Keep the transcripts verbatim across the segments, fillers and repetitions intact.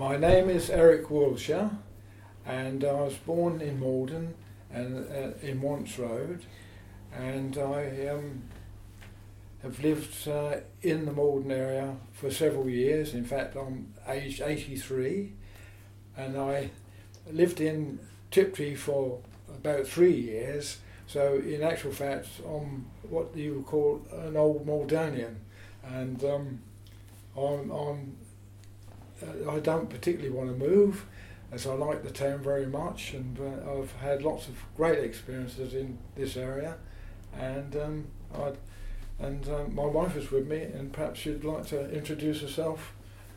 My name is Eric Wilshire, and I was born in Malden and uh, in Wants Road, and I um, have lived uh, in the Malden area for several years. In fact, I'm aged eighty-three, and I lived in Tiptree for about three years. So in actual fact, I'm what you would call an old Maldonian, and um, I'm, I'm I don't particularly want to move, as I like the town very much, and uh, I've had lots of great experiences in this area, and um, I'd, and um, my wife is with me, and perhaps you'd like to introduce herself.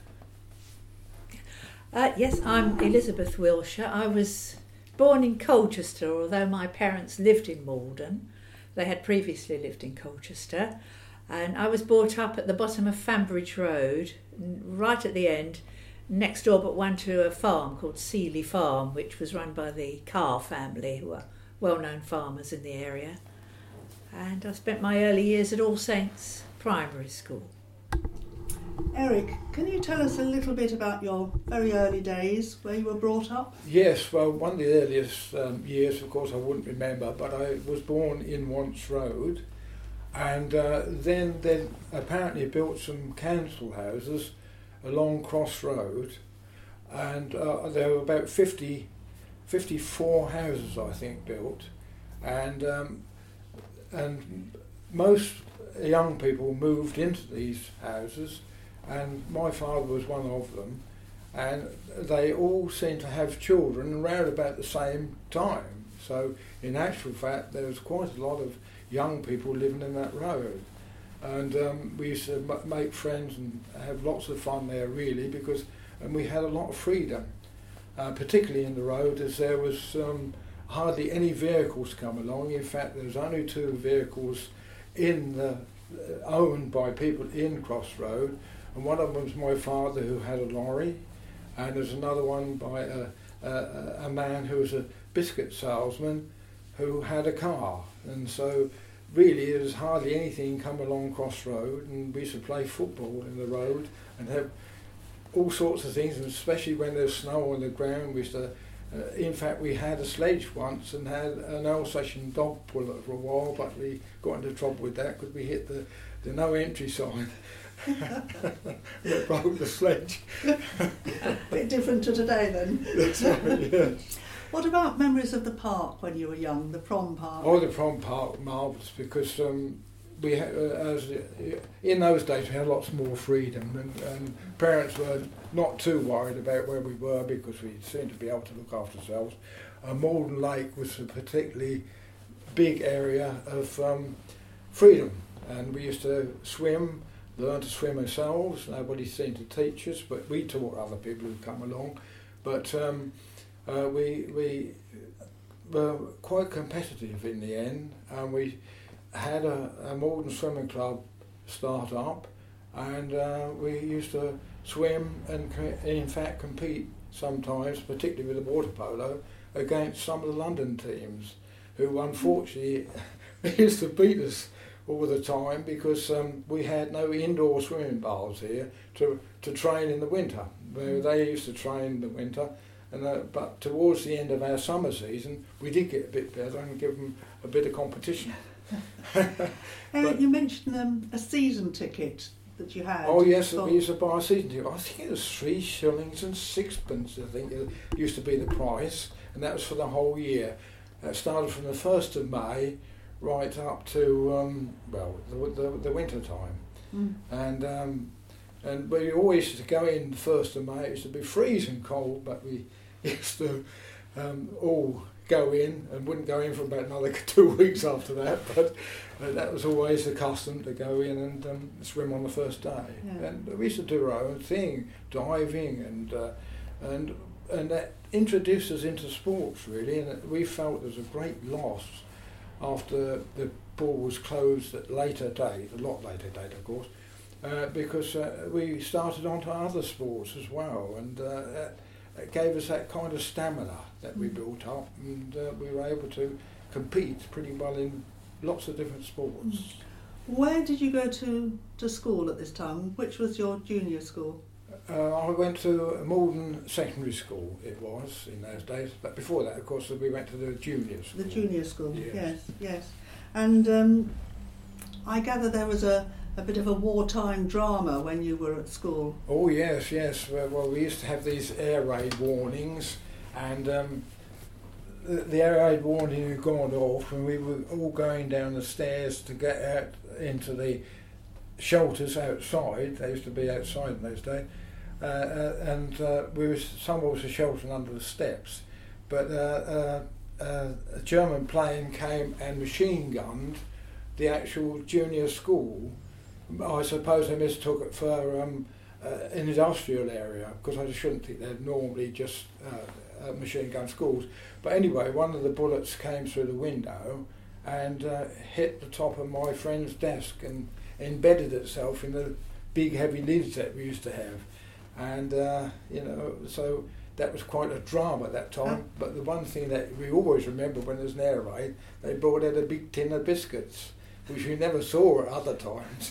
Uh, yes, I'm Elizabeth Wilshire. I was born in Colchester, although my parents lived in Malden. They had previously lived in Colchester, and I was brought up at the bottom of Fambridge Road, right at the end, next door but one to a farm called Seeley Farm, which was run by the Carr family, who are well-known farmers in the area. And I spent my early years at All Saints Primary School. Eric, can you tell us a little bit about your very early days, where you were brought up? Yes, well, one of the earliest um, years, of course, I wouldn't remember, but I was born in Wants Road, and uh, then they apparently built some council houses along Cross Road, and uh, there were about fifty, fifty-four houses, I think, built, and um, and most young people moved into these houses, and my father was one of them, and they all seemed to have children around about the same time. So in actual fact, there was quite a lot of young people living in that road. And um, we used to m- make friends and have lots of fun there, really, because and we had a lot of freedom, uh, particularly in the road, as there was um, hardly any vehicles come along. In fact, there was only two vehicles in the, uh, owned by people in Cross Road, and one of them was my father, who had a lorry, and there's another one by a, a, a man who was a biscuit salesman who had a car, and so really there was hardly anything come along Cross Road, and we used to play football in the road and have all sorts of things, and especially when there's snow on the ground. We used to, uh, in fact, we had a sledge once and had an Alsatian dog puller for a while, but we got into trouble with that because we hit the, the no entry sign. It broke the sledge. A bit different to today then. That's right, yeah. What about memories of the park when you were young, the prom park? Oh, the prom park, marvellous, because um, we had, uh, as in those days we had lots more freedom, and, and parents were not too worried about where we were because we seemed to be able to look after ourselves. Uh, Malden Lake was a particularly big area of um, freedom, and we used to swim, learn to swim ourselves. Nobody seemed to teach us, but we taught other people who'd come along. But um, Uh, we we were quite competitive in the end, and we had a, a Malden Swimming Club start up, and uh, we used to swim and co- in fact compete sometimes, particularly with the water polo, against some of the London teams, who unfortunately used to beat us all the time because um, we had no indoor swimming baths here to, to train in the winter. They used to train in the winter. And, uh, but towards the end of our summer season, we did get a bit better and give them a bit of competition. Eric, you mentioned um, a season ticket that you had. Oh yes, for... we used to buy a season ticket. I think it was three shillings and sixpence, I think it used to be the price, and that was for the whole year. That started from the first of May right up to, um, well, the, the, the winter time. Mm. And um, and we always used to go in the first of May. It used to be freezing cold, but we used to um, all go in and wouldn't go in for about another two weeks after that. But uh, that was always the custom, to go in and um, swim on the first day. Yeah. And we used to do our own thing, diving, and uh, and and that introduced us into sports really. And we felt there was a great loss after the pool was closed at later date, a lot later date, of course. Uh, because uh, we started onto other sports as well, and uh, that, that gave us that kind of stamina that we built up, and uh, we were able to compete pretty well in lots of different sports. Where did you go to, to school at this time? Which was your junior school? Uh, I went to Malden Secondary School, it was, in those days. But before that, of course, we went to the junior school. The junior school, yes, yes, yes. And um, I gather there was a, a bit of a wartime drama when you were at school. Oh, yes, yes. Well, well we used to have these air raid warnings, and um, the, the air raid warning had gone off, and we were all going down the stairs to get out into the shelters outside. They used to be outside in those days. Uh, uh, and uh, we were, some of us were sheltering under the steps, but uh, uh, uh, a German plane came and machine gunned the actual junior school. I suppose they mistook it for um, uh, an industrial area, because I shouldn't think they'd normally just uh, uh, machine gun schools. But anyway, one of the bullets came through the window and uh, hit the top of my friend's desk and embedded itself in the big heavy lids that we used to have. And, uh, you know, so that was quite a drama at that time. But the one thing that we always remember when there's an air raid, they brought out a big tin of biscuits, which we never saw at other times.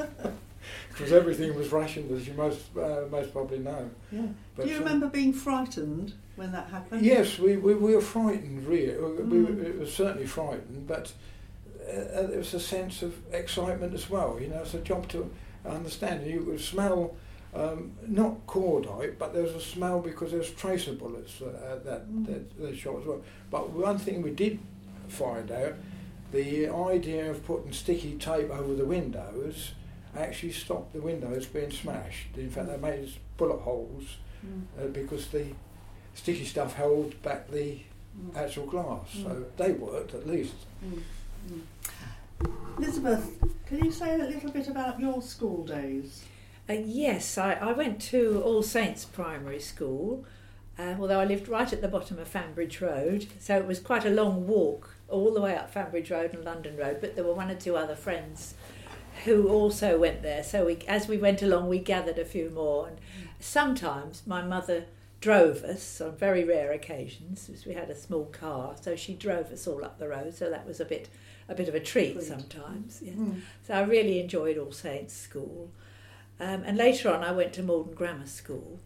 Because everything was rationed, as you most uh, most probably know. Yeah. But, do you uh, remember being frightened when that happened? Yes, we, we, we were frightened, really. We, Mm. we were certainly frightened, but uh, there was a sense of excitement as well. You know, it's a job to understand. You could smell... Um, not cordite, but there was a smell because there was tracer bullets uh, that, Mm. that they shot as well. But one thing we did find out, the idea of putting sticky tape over the windows actually stopped the windows being smashed. In fact, they made bullet holes Mm. uh, because the sticky stuff held back the Mm. actual glass. Mm. So they worked at least. Mm. Mm. Elizabeth, can you say a little bit about your school days? Uh, yes, I, I went to All Saints Primary School, uh, although I lived right at the bottom of Fanbridge Road, so it was quite a long walk all the way up Fanbridge Road and London Road, but there were one or two other friends who also went there, so we, as we went along we gathered a few more, and sometimes my mother drove us on very rare occasions, because we had a small car, so she drove us all up the road, so that was a bit a bit of a treat, Treat. sometimes. Yeah. Mm. So I really enjoyed All Saints School. Um, and later on I went to Malden Grammar School,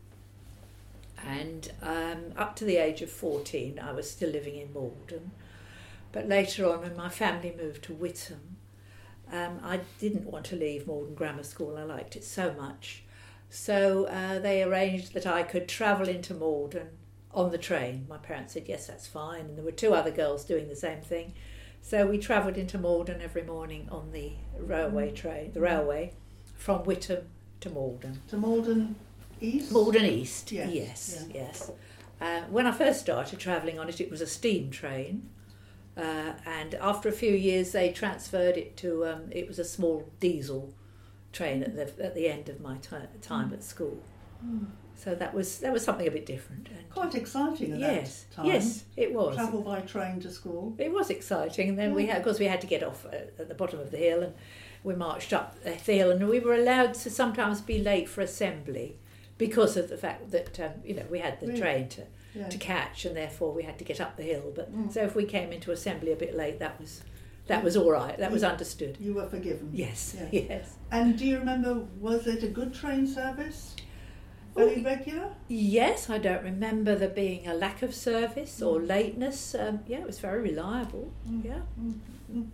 and um, up to the age of fourteen I was still living in Malden, but later on when my family moved to Witham, um, I didn't want to leave Malden Grammar School. I liked it so much, so uh, they arranged that I could travel into Malden on the train. My parents said yes, that's fine, and there were two other girls doing the same thing, so we travelled into Malden every morning on the railway train, the railway from Witham to Malden. To Malden East? Malden East, Yes, yes, yeah. yes. Uh, when I first started travelling on it, it was a steam train, uh, and after a few years they transferred it to, um, it was a small diesel train at the at the end of my t- time at school. Mm. So that was that was something a bit different. And Quite exciting at yes, that time. yes, it was. Travel by train to school. It was exciting, and then we had, of course, we had to get off at, at the bottom of the hill, and we marched up the hill, and we were allowed to sometimes be late for assembly because of the fact that um, you know we had the Really? train to, Yeah. to catch, and therefore we had to get up the hill. But Mm. so if we came into assembly a bit late, that was that was all right. That was You- understood. You were forgiven. Yes, Yeah. yes, And do you remember, was it a good train service? Very Oh, regular? yes. I don't remember there being a lack of service or Mm. lateness. Um, yeah, it was very reliable. Mm. Yeah. Mm. Mm.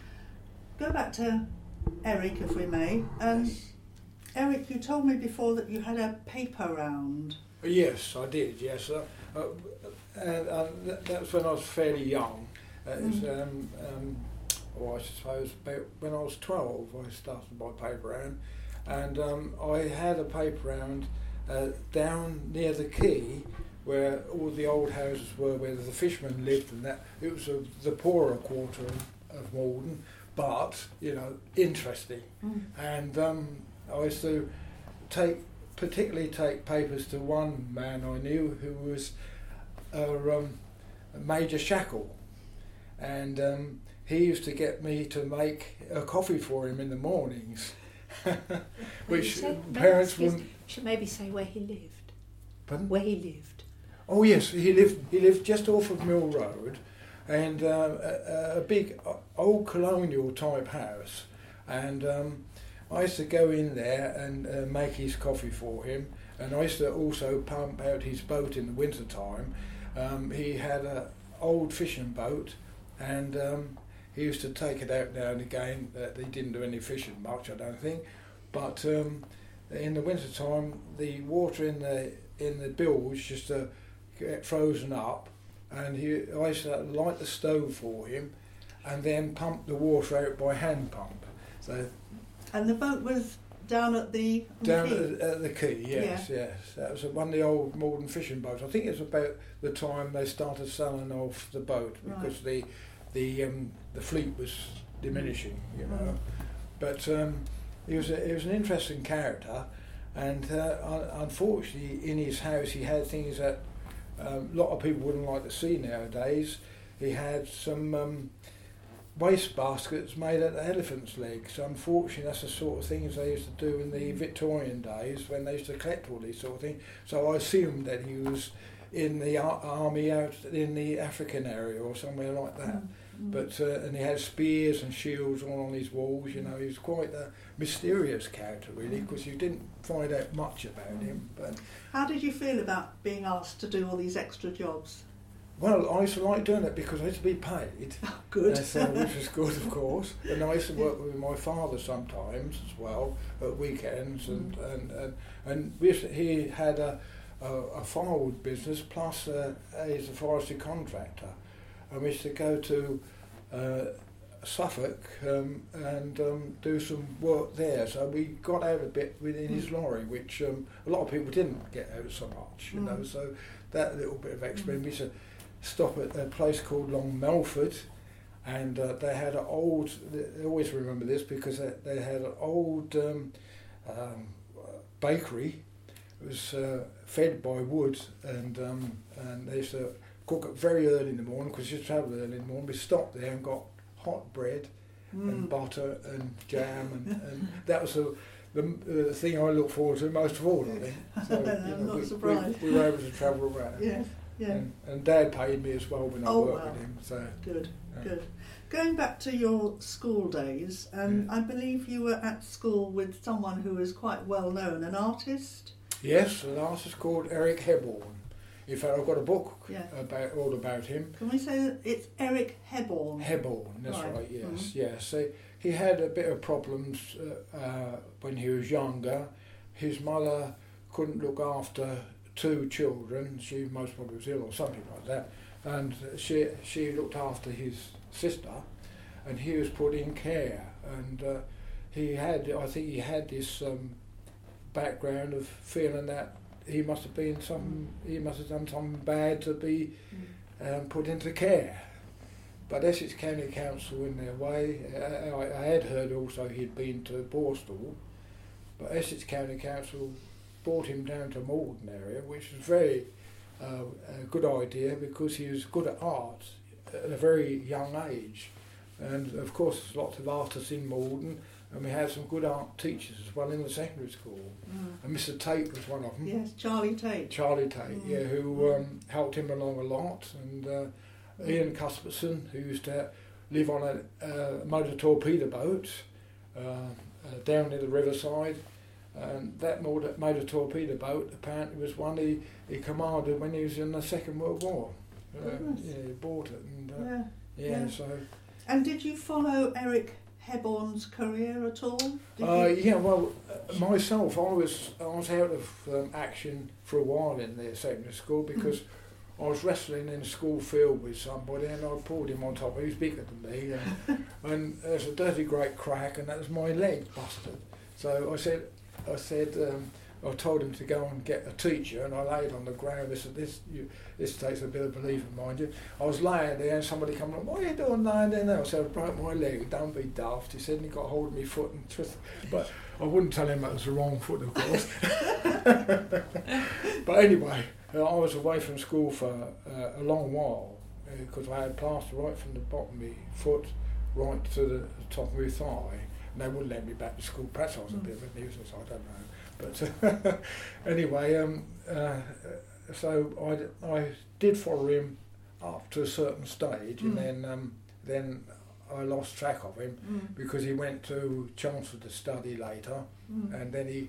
Go back to Eric, if we may. Um, Eric, you told me before that you had a paper round. Yes, I did, yes. Uh, uh, and, and that, that's when I was fairly young. Uh, it was, Mm. um, um, or I suppose about when I was twelve I started my paper round, and um, I had a paper round uh, down near the quay where all the old houses were, where the fishermen lived, and that it was a, the poorer quarter of, of Malden, but, you know, interesting. Mm. And um, I used to take, particularly take papers to one man I knew who was uh, um, Major Shackle, and um, he used to get me to make a coffee for him in the mornings, which Say- parents maybe, wouldn't. should maybe say where he lived. Pardon? Where he lived. Oh yes, he lived. He lived just off of Mill Road, and uh, a, a big uh, old colonial type house. And um, I used to go in there and uh, make his coffee for him. and I used to also pump out his boat in the winter time. Um, he had an old fishing boat, and um, he used to take it out now and again. Uh, he didn't do any fishing much, I don't think, but um, in the winter time, the water in the in the bilge used to get frozen up, and he I used to light the stove for him, and then pump the water out by hand pump. So. And the boat was down at the on Down the at, at the quay, yes, Yeah. yes. That was one of the old modern fishing boats. I think it's about the time they started selling off the boat because the the um, the fleet was diminishing, you know. Mm. But um, he was a, he was an interesting character, and uh, un- unfortunately, in his house, he had things that um, a lot of people wouldn't like to see nowadays. He had some. Um, waste baskets made out of elephant's legs. Unfortunately, that's the sort of things they used to do in the Victorian days when they used to collect all these sort of things. So I assumed that he was in the ar- army out in the African area or somewhere like that. Mm. But uh, and he had spears and shields all on his walls. You know, he was quite a mysterious character, really, because you didn't find out much about him. But How did you feel about being asked to do all these extra jobs? well, I used to like doing it because I used to be paid. Good. Uh, so, which was good, of course. And I used to work with my father sometimes as well at weekends, and Mm. and and, and we used to, he had a, a a firewood business plus uh, he's a forestry contractor, and we used to go to uh, Suffolk um, and um, do some work there. So we got out a bit within his lorry, which um, a lot of people didn't get out so much, you Mm. know. So that little bit of experience. We used to stop at a place called Long Melford, and uh, they had an old, I always remember this because they, they had an old um, um, bakery. It was uh, fed by wood, and um, and they used to cook it very early in the morning because you travelled early in the morning. We stopped there and got hot bread and Mm. butter and jam, and, and that was the, the, the thing I look forward to most of all, I think. So, I'm you know, not we, surprised. We, we were able to travel around. Yes, yeah. And, and Dad paid me as well when I Oh, worked wow. with him. So Good, yeah. good. Going back to your school days, um, Yeah. I believe you were at school with someone who was quite well known, an artist. Yes, an artist called Eric Hebborn. In fact, I've got a book Yeah. about all about him. Can we say that it's Eric Hebborn? Hebborn, that's Right. right. Yes, Mhm. yes. So he had a bit of problems uh, uh, when he was younger. His mother couldn't look after two children. She most probably was ill or something like that, and she she looked after his sister, and he was put in care. And uh, he had, I think, he had this um, background of feeling that he must have been some, he must have done something bad to be Mm. um, put into care. But Essex County Council, in their way, uh, I, I had heard also he'd been to Borstal, but Essex County Council brought him down to Malden area, which was very uh, a good idea because he was good at art at a very young age. And of course there's lots of artists in Malden, and we had some good art teachers as well in the secondary school. Mm. And Mister Tate was one of them. Yes, Charlie Tate. Charlie Tate, Mm. yeah, who um, helped him along a lot, and uh, Ian Cuthbertson, who used to live on a uh, motor torpedo boat uh, uh, down near the riverside, and that motor, motor torpedo boat apparently was one he, he commanded when he was in the Second World War. Uh, Goodness. yeah, he bought it, and uh, Yeah. yeah, yeah. so And did you follow Eric Hebborn's career at all? Did uh, you? yeah. Well, uh, myself, I was I was out of um, action for a while in the secondary school because I was wrestling in a school field with somebody, and I pulled him on top. He was bigger than me, and, and there's a dirty great crack, and that was my leg busted. So I said, I said, um, I told him to go and get a teacher, and I laid on the ground. This this you, this takes a bit of belief, mind you. I was laying there, and somebody come along. What are you doing lying there now? I said, I broke my leg. Don't be daft. He said, and he got hold of my foot and twisted. But I wouldn't tell him that was the wrong foot, of course. But anyway, uh, I was away from school for uh, a long while because I had plaster right from the bottom of my foot right to the top of my thigh, and they wouldn't let me back to school. Perhaps I was a bit of a nuisance, I don't know. But uh, anyway, um, uh, so I, I did follow him up to a certain stage, Mm. and then um, then I lost track of him Mm. because he went to Chelmsford to study later, Mm. and then he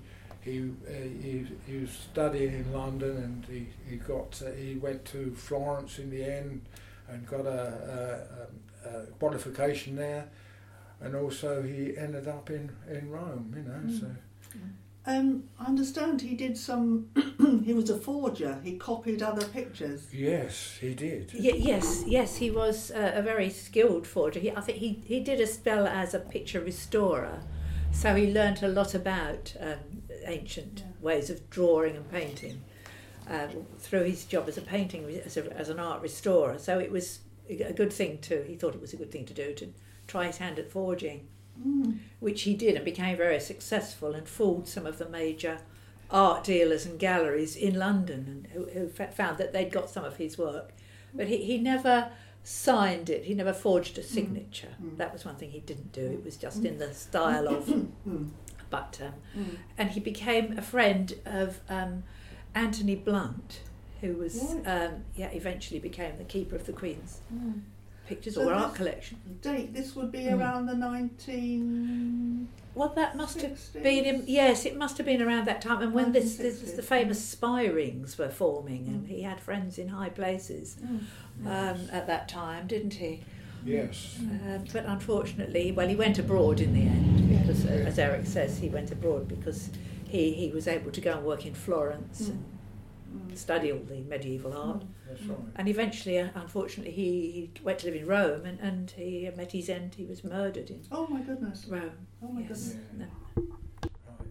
he uh, he he was studying in London, and he he got uh, he went to Florence in the end, and got a, a, a, a qualification there, and also he ended up in, in Rome. You know, mm. so. Um, I understand he did some. He was a forger. He copied other pictures. Yes, he did. Y- yes, yes, he was uh, a very skilled forger. He, I think he, he did a spell as a picture restorer, so he learnt a lot about um, ancient yeah. ways of drawing and painting uh, through his job as a painting as, a, as an art restorer. So it was a good thing to. He thought it was a good thing to do to try his hand at forging. Mm. Which he did and became very successful and fooled some of the major art dealers and galleries in London, and who, who found that they'd got some of his work. But he, he never signed it, he never forged a signature. Mm. That was one thing he didn't do, it was just in the style of... but um, mm. And he became a friend of um, Anthony Blunt, who was, um, yeah, eventually became the keeper of the Queen's mm. pictures so or art collection. Date, this would be mm. around the nineteen... Well, that must sixties? Have been, in, yes, it must have been around that time. And when this, this the famous spy rings were forming, mm. and he had friends in high places mm. um, yes. at that time, didn't he? Yes. Uh, but unfortunately, well, he went abroad in the end, because, uh, as Eric says, he went abroad because he, he was able to go and work in Florence mm. and mm. study all the medieval art. Mm. That's right. And eventually, uh, unfortunately, he, he went to live in Rome, and, and he met his end. He was murdered in oh my goodness Rome. Oh my yes. goodness. No. Right.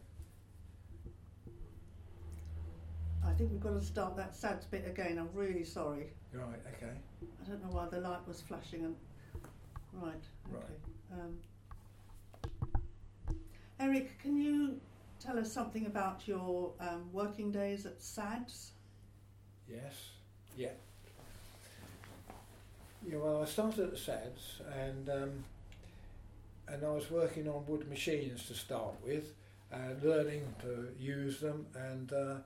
I think we've got to start that sad bit again. I'm really sorry. Right. Okay. I don't know why the light was flashing. And right. Okay. Right. Um, Eric, can you tell us something about your um, working days at S A D S? Yes. Yeah. Yeah. Well, I started at S A D S, and um, and I was working on wood machines to start with, and learning to use them, and uh,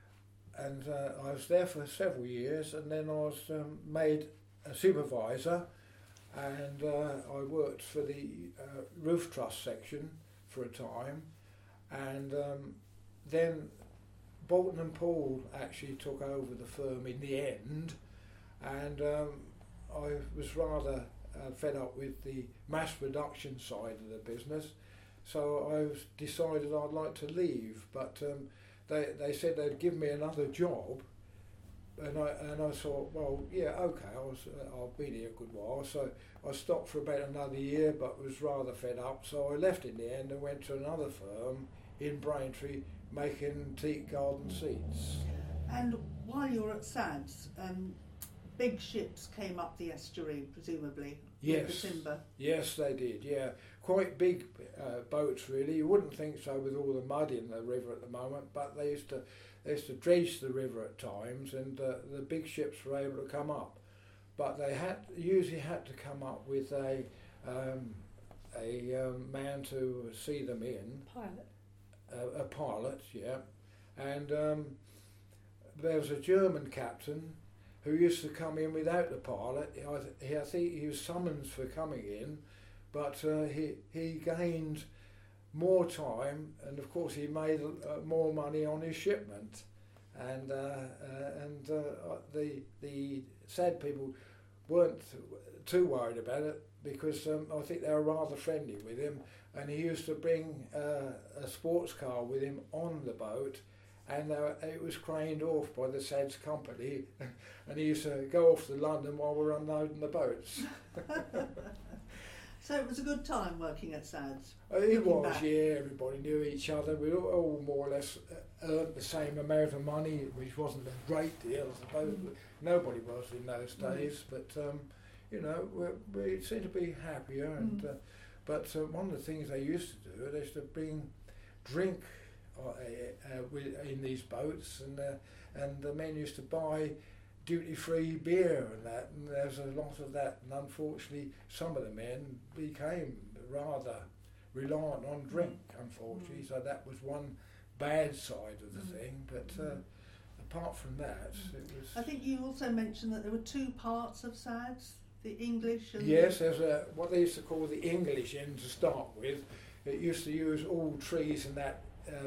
and uh, I was there for several years, and then I was um, made a supervisor, and uh, I worked for the uh, roof truss section for a time, and um, then Bolton and Paul actually took over the firm in the end, and um, I was rather uh, fed up with the mass production side of the business, so I was decided I'd like to leave, but um, they they said they'd give me another job, and I and I thought, well, yeah, okay, I was uh, I'll be there a good while, so I stopped for about another year, but was rather fed up, so I left in the end and went to another firm in Braintree, making teak garden seats. And while you were at S A D S, um, big ships came up the estuary, presumably, yes. with the timber. Yes, they did, yeah. Quite big uh, boats, really. You wouldn't think so with all the mud in the river at the moment, but they used to they used to dredge the river at times, and uh, the big ships were able to come up. But they had usually had to come up with a um, a um, man to see them in. Pilot. A, a pilot, yeah, and um, there was a German captain who used to come in without the pilot. I, th- I think he was summoned for coming in, but uh, he he gained more time, and of course he made uh, more money on his shipment, and uh, uh, and uh, the the S A D people weren't too worried about it, because um, I think they were rather friendly with him. And he used to bring uh, a sports car with him on the boat, and uh, it was craned off by the S A D S company, and he used to go off to London while we were unloading the boats. So it was a good time working at S A D S? Uh, it was, back. Yeah, everybody knew each other. We all, all more or less earned the same amount of money, which wasn't a great deal, I suppose. Mm. Nobody was in those days, mm. but, um, you know, we, we seemed to be happier, and. Mm. Uh, But uh, one of the things they used to do, they used to bring drink uh, uh, with, in these boats, and uh, and the men used to buy duty-free beer and that, and there's a lot of that. And unfortunately, some of the men became rather reliant on drink, unfortunately. Mm. So that was one bad side of the mm. thing. But uh, apart from that, mm. it was. I think you also mentioned that there were two parts of S A D S. The English and yes, there's a what they used to call the English end to start with. It used to use all trees and that uh,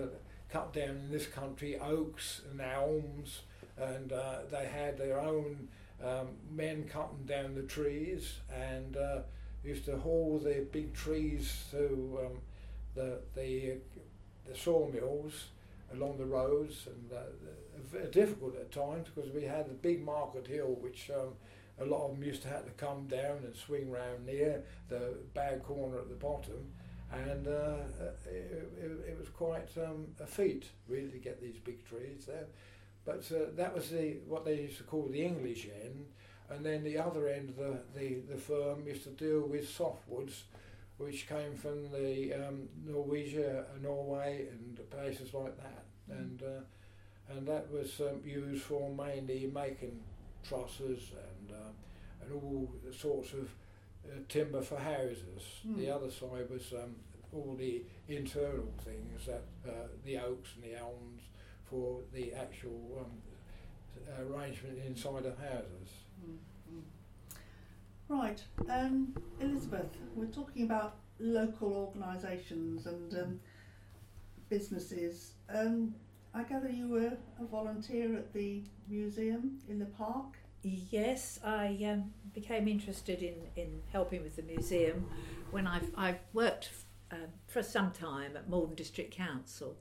cut down in this country oaks and elms, and uh, they had their own um, men cutting down the trees, and uh, used to haul the big trees to um, the the the sawmills along the roads, and uh, very difficult at times because we had a big Market Hill, which um, a lot of them used to have to come down and swing round near the bad corner at the bottom, and uh, it, it, it was quite um, a feat really to get these big trees there. But uh, that was the what they used to call the English end, and then the other end of the, the, the firm used to deal with softwoods, which came from the um, Norwegia, Norway, and places like that, mm. and uh, and that was um, used for mainly making trusses and uh, and all sorts of uh, timber for houses. Mm. The other side was um, all the internal things, that uh, the oaks and the elms for the actual um, arrangement inside of houses. Mm. Right, um, Elizabeth, we're talking about local organisations and um, businesses. Um, I gather you were a volunteer at the museum in the park? Yes, I um, became interested in, in helping with the museum when I I worked um, for some time at Maldon District Council.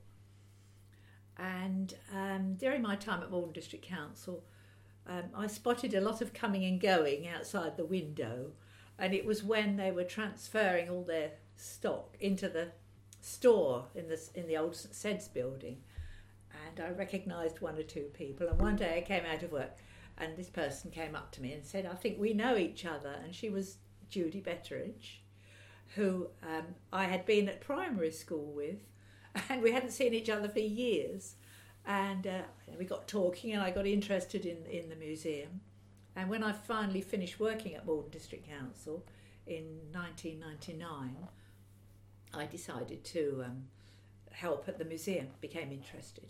And um, during my time at Maldon District Council, Um, I spotted a lot of coming and going outside the window, and it was when they were transferring all their stock into the store in the in the old St Sed's building, and I recognised one or two people. And one day I came out of work, and this person came up to me and said, "I think we know each other." And she was Judy Betteridge, who um, I had been at primary school with, and we hadn't seen each other for years. And uh, we got talking, and I got interested in, in the museum. And when I finally finished working at Maldon District Council in nineteen ninety-nine, I decided to um, help at the museum, became interested.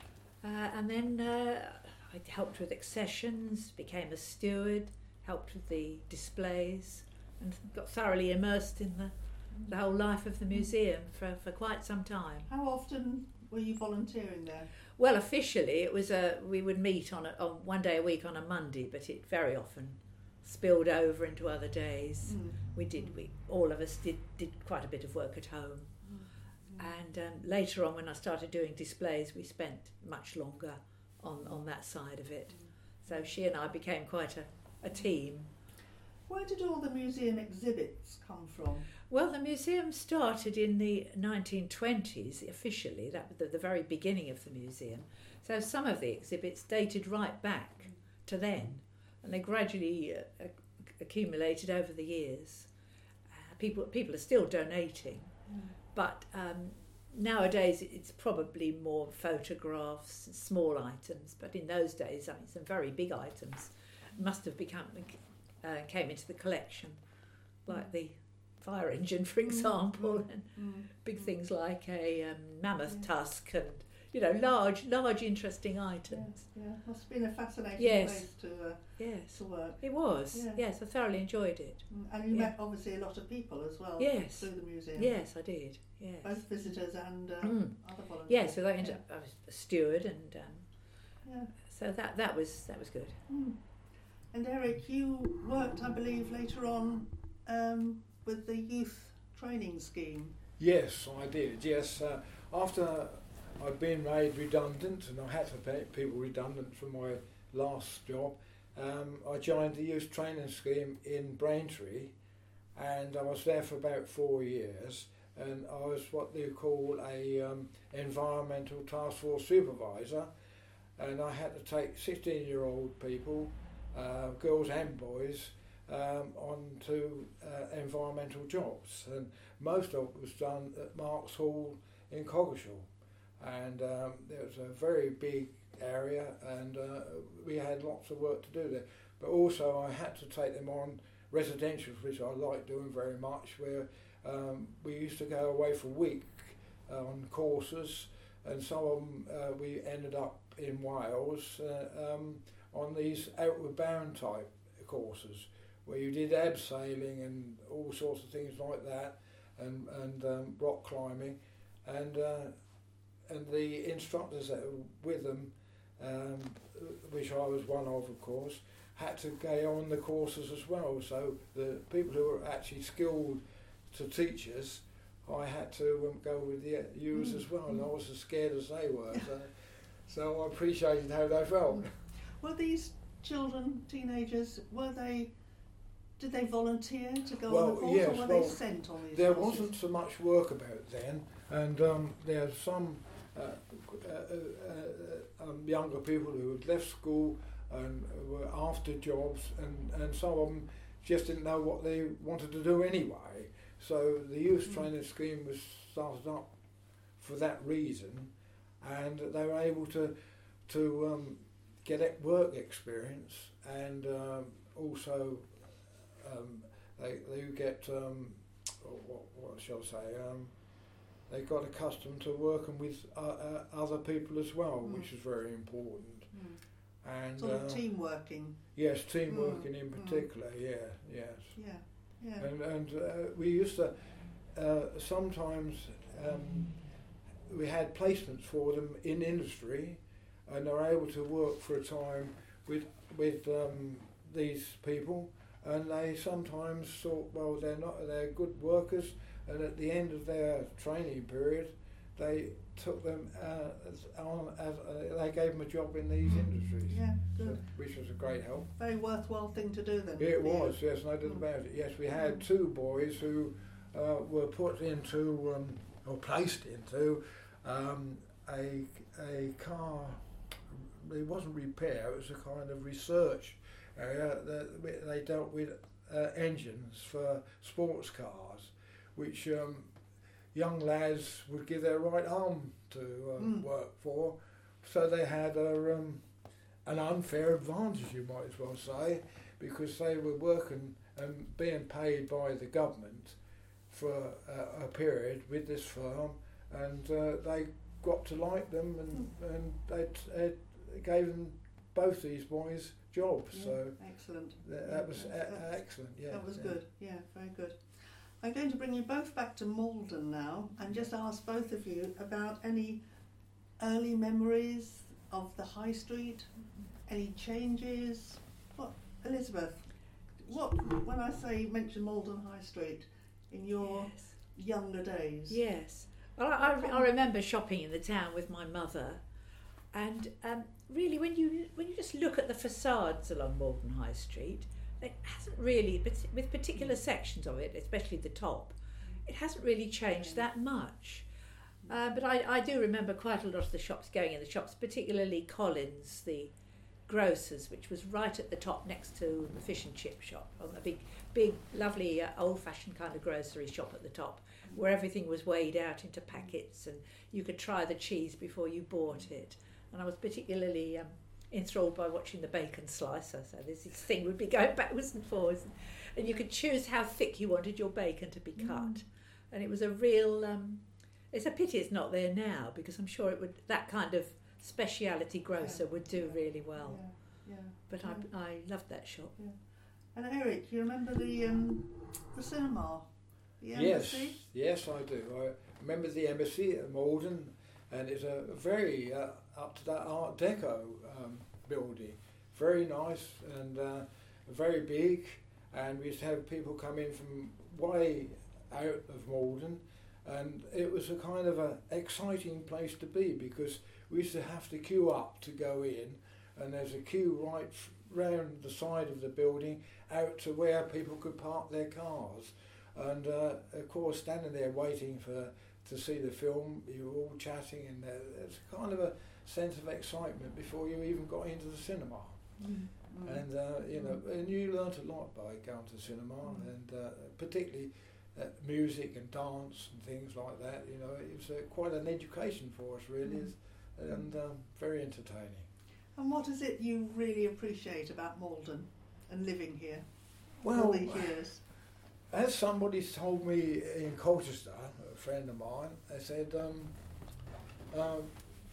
Uh, and then uh, I helped with accessions, became a steward, helped with the displays, and got thoroughly immersed in the, the whole life of the museum for, for quite some time. How often were you volunteering there? Well, officially it was a we would meet on, a, on one day a week on a Monday, but it very often spilled over into other days. Mm. We did we all of us did did quite a bit of work at home, mm. and um, later on when I started doing displays, we spent much longer on on that side of it. Mm. So she and I became quite a, a team. Where did all the museum exhibits come from? Well, the museum started in the nineteen twenties officially, that was the, the very beginning of the museum. So some of the exhibits dated right back to then, and they gradually uh, accumulated over the years. Uh, people people are still donating, mm. but um, nowadays it's probably more photographs, small items, but in those days, I mean, some very big items must have become... Uh, came into the collection, like the fire engine, for example, mm, and mm, big mm. things like a um, mammoth yeah. tusk, and you know, large, large, interesting items. Yeah, yeah. Must have been a fascinating yes. place to uh, yes. to work. It was. Yeah. Yes, I thoroughly enjoyed it. And you yeah. met obviously a lot of people as well. Yes. Through the museum. Yes, I did. Yes. Both visitors and uh, mm. other volunteers. Yes, so I, ended up, I was a steward, and um, yeah. so that that was that was good. Mm. And Eric, you worked, I believe, later on um, with the youth training scheme. Yes, I did. Yes, uh, after I'd been made redundant, and I had to pay people redundant from my last job, um, I joined the youth training scheme in Braintree, and I was there for about four years. And I was what they call a um, environmental task force supervisor, and I had to take sixteen-year-old people. Uh, girls and boys um, onto uh, environmental jobs, and most of it was done at Marks Hall in Coggeshall, and um, there was a very big area, and uh, we had lots of work to do there. But also I had to take them on residentials, which I like doing very much, where um, we used to go away for a week uh, on courses, and some of them uh, we ended up in Wales uh, um, on these outward bound type courses where you did abseiling and all sorts of things like that, and, and um, rock climbing, and uh, and the instructors that were with them, um, which I was one of, of course, had to go on the courses as well. So the people who were actually skilled to teach us, I had to um, go with the use mm. as well, and I was as scared as they were. So, so I appreciated how they felt. Were these children, teenagers, were they? Did they volunteer to go well, on the course, yes, or were well, they sent on these there courses? wasn't so much work about then, and um, there's some uh, uh, uh, uh, um, younger people who had left school and were after jobs, and, and some of them just didn't know what they wanted to do anyway. So the youth mm. training scheme was started up for that reason, and they were able to to um, get work experience, and um, also um, they they get um, what, what shall I say? Um, they got accustomed to working with uh, uh, other people as well, mm. which is very important. Mm. And sort of uh, team working. Yes, team mm. working in particular. Mm. Yeah, yes. Yeah, yeah. And and uh, we used to uh, sometimes um, we had placements for them in industry, and they were able to work for a time with with um, these people, and they sometimes thought, well, they're not they're good workers, and at the end of their training period, they took them uh, as, on as uh, they gave them a job in these industries. Yeah, good. So, which was a great help. Very worthwhile thing to do then. It was, yes, no doubt about it. Yes, we had two boys who uh, were put into um, or placed into um, a a car. It wasn't repair; it was a kind of research area. That they dealt with uh, engines for sports cars, which um, young lads would give their right arm to um, mm. work for. So they had a, um, an unfair advantage, you might as well say, because they were working and being paid by the government for a, a period with this firm, and uh, they got to like them, and, mm. and they, they gave them both these boys jobs. Yeah, so excellent. That, that yeah, was a, excellent. Yeah, that was yeah. good. Yeah, very good. I'm going to bring you both back to Maldon now and just ask both of you about any early memories of the High Street, any changes. What, Elizabeth? What when I say mention Maldon High Street in your yes. younger days? Yes. Well, I, I remember shopping in the town with my mother, and um, really, when you when you just look at the facades along Maldon High Street, it hasn't really, with particular sections of it, especially the top, it hasn't really changed that much. Uh, but I, I do remember quite a lot of the shops going in the shops, particularly Collins, the grocers, which was right at the top next to the fish and chip shop, a big, big, lovely uh, old-fashioned kind of grocery shop at the top, where everything was weighed out into packets and you could try the cheese before you bought it. And I was particularly um, enthralled by watching the bacon slicer, so this thing would be going backwards and forwards, and you could choose how thick you wanted your bacon to be cut. Mm. And it was a real um, it's a pity it's not there now, because I'm sure it would, that kind of speciality grocer yeah. would do really well. Yeah, yeah. But yeah. I I loved that shop. Yeah. And Eric, you remember the um, the cinema, the Embassy? Yes, yes, I do. I remember the Embassy at Maldon, and it's a very uh, up to that Art Deco um, building, very nice and uh, very big. And we used to have people come in from way out of Maldon, and it was a kind of a exciting place to be, because we used to have to queue up to go in, and there's a queue right round the side of the building out to where people could park their cars. And uh, of course, standing there waiting for to see the film, you were all chatting, and there's kind of a sense of excitement before you even got into the cinema. Mm. Mm. And uh, you know, and you learnt a lot by going to the cinema, mm. and uh, particularly uh, music and dance and things like that. You know, it was uh, quite an education for us, really, mm. and um, very entertaining. And what is it you really appreciate about Maldon and living here well, all these years? As somebody told me in Colchester, a friend of mine, they said, um, um,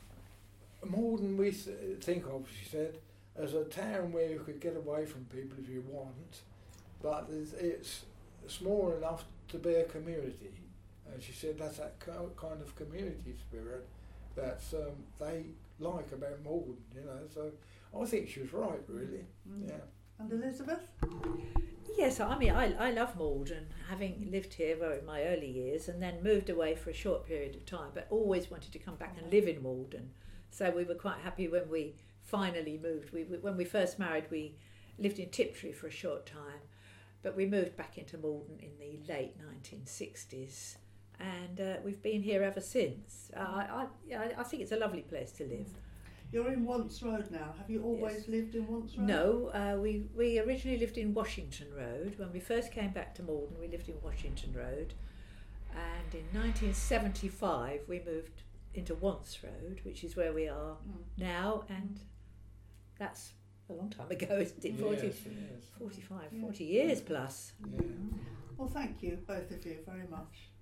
Maldon we th- think of, she said, as a town where you could get away from people if you want, but it's, it's small enough to be a community. And she said that's that kind of community spirit that um, they like about Malden, you know. So I think she was right, really. Mm. Yeah. And Elizabeth? Yes, I mean, I, I love Malden, having lived here well, in my early years and then moved away for a short period of time, but always wanted to come back and live in Malden. So we were quite happy when we finally moved. We, we When we first married, we lived in Tiptree for a short time, but we moved back into Malden in the late nineteen sixties, and uh, we've been here ever since. Uh, I, I, I think it's a lovely place to live. You're in Wants Road now. Have you always Yes. lived in Wants Road? No, uh, we, we originally lived in Washington Road. When we first came back to Malden, we lived in Washington Road. And in nineteen seventy-five, we moved into Wants Road, which is where we are Mm. now. And that's a long time ago, isn't it? forty, Yes, yes. forty-five, Yeah. forty years plus. Yeah. Well, thank you, both of you, very much.